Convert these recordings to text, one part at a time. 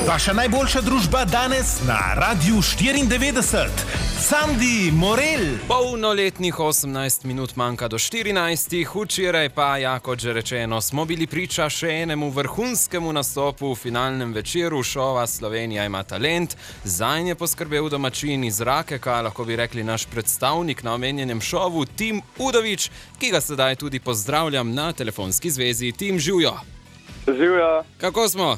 Vaša najboljša družba danes na Radiu 94. Sandi Morel. Polnoletnih 18 minut manjka do 14. Včeraj pa, kot že rečeno, smo bili priča še enemu vrhunskemu nastopu v finalnem večeru šova Slovenija ima talent. Zanj je poskrbel domačin iz Rakeka, lahko bi rekli naš predstavnik na omenjenem šovu, Tim Udovič, ki ga sedaj tudi pozdravljam na telefonski zvezi. Tim, živjo! Živjo! Kako smo?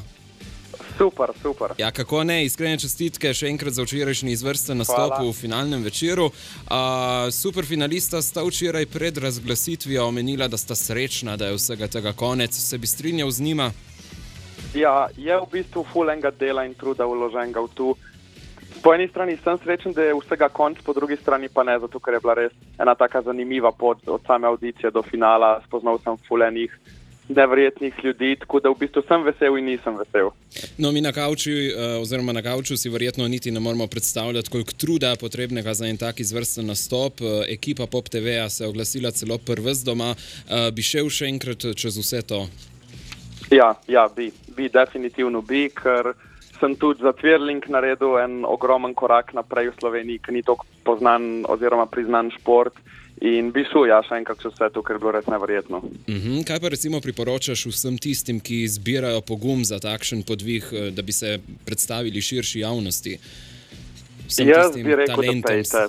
Super. Ja, kako ne, iskrene čestitke še enkrat za včerajšnji izvrsten nastop v finalnem večeru. Super finalista sta včeraj pred razglasitvijo omenila, da sta srečna, da je vsega tega konec. Se bi strinjal z njima? Ja, je v bistvu ful enega dela in truda vloženega v tu. Po eni strani sem srečen, da je vsega konc, po drugi strani pa ne, zato ker je bila res ena taka zanimiva pot od same audicije do finala. Spoznal sem ful enih neverjetnih ljudi, tako da v bistvu sem vesel in nisem vesel. No, mi na kavču si verjetno niti ne moramo predstavljati, koliko truda potrebnega za en tak izvrsten nastop. Ekipa Pop TV-ja se je oglasila celo prvi z doma. Bi šel še enkrat čez vse to? Ja, definitivno bi, ker sem tudi za Twirling naredil en ogromen korak naprej v Sloveniji, ki ni toliko poznan oziroma priznan šport. In bi šel, še enkrat čez vse to, ker je bilo res neverjetno. Kaj pa recimo priporočaš vsem tistim, ki zbirajo pogum za takšen podvig, da bi se predstavili širši javnosti? Jaz bi rekel, da pejte.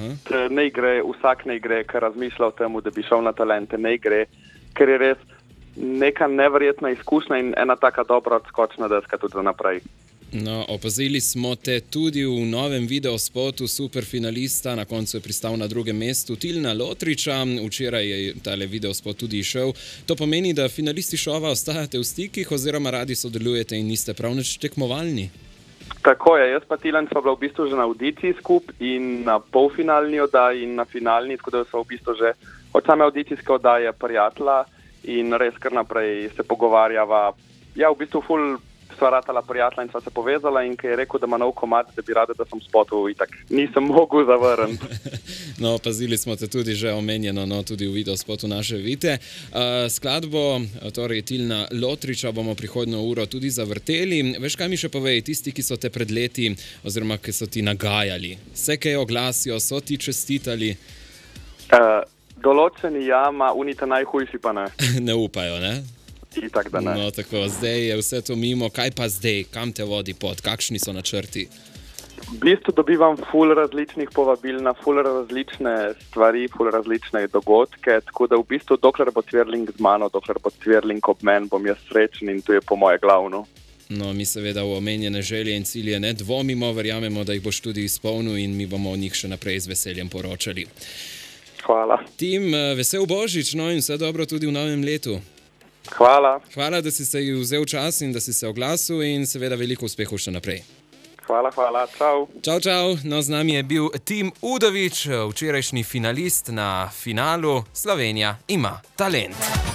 Vsak ne gre, ker razmišlja o tem, da bi šel na talente, ne gre, ker je res neka neverjetna izkušnja in ena taka dobra odskočna deska tudi za naprej. No, opazili smo te tudi v novem videospotu superfinalista, na koncu je pristal na drugem mestu Tilna Lotriča, včeraj je tale videospot tudi išel. To pomeni, da finalisti šova ostajate v stikih oziroma radi sodelujete in niste prav nič tekmovalni? Tako je, jaz pa Tilen sva bila v bistvu že na audiciji skup in na polfinalni oddaji in na finalni, tako da sva v bistvu že od same audicijske oddaje prijatelja in res kar naprej se pogovarjava. Ja, v bistvu ful sva ratala prijatelja in sva se povezala in ko je rekel, da ima nov komad, da bi rada, da sem spotu, itak nisem mogel zavrniti. No, opazili smo te tudi že omenjeno, tudi v videospotu naše Vite. Skladbo, torej Tilna Lotriča, bomo prihodnjo uro tudi zavrteli. Veš, kaj mi še povej, tisti, ki so te pred leti, oziroma ki so ti nagajali, se kaj oglasijo, so ti čestitali? Določeni ma unite najhujši pa ne. Ne upajo, ne? Itak, da ne. No, tako, zdaj je vse to mimo. Kaj pa zdaj? Kam te vodi pot? Kakšni so načrti? V bistvu dobivam ful različnih povabil na ful različne stvari, ful različne dogodke, tako da v bistvu dokler bo Twirling z mano, dokler bo Twirling ob men, bom jaz srečen in to je po moje glavno. No, mi seveda v omenjene želje in cilje ne dvomimo, verjamemo, da jih boš tudi izpolnil in mi bomo o njih še naprej z veseljem poročali. Hvala. Tim, vesel Božič, no in vse dobro tudi v novem letu. Hvala. Hvala, da si se vzel čas in da si se oglasil in seveda veliko uspehov še naprej. Hvala, čau. Čau. No, z nami je bil Tim Udovič, včerajšnji finalist na finalu Slovenija ima talent.